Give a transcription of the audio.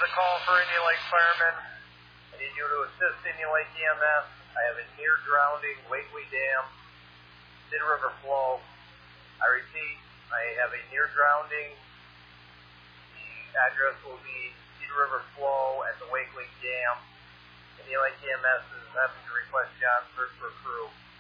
a call for Indian Lake Firemen. I need you to assist Indian Lake EMS. I have a near drowning Wakely Dam, Cedar River flow. I repeat, I have a near drowning. The address will be Cedar River flow at the Wakely Dam. Indian Lake EMS is having to request John search for a crew.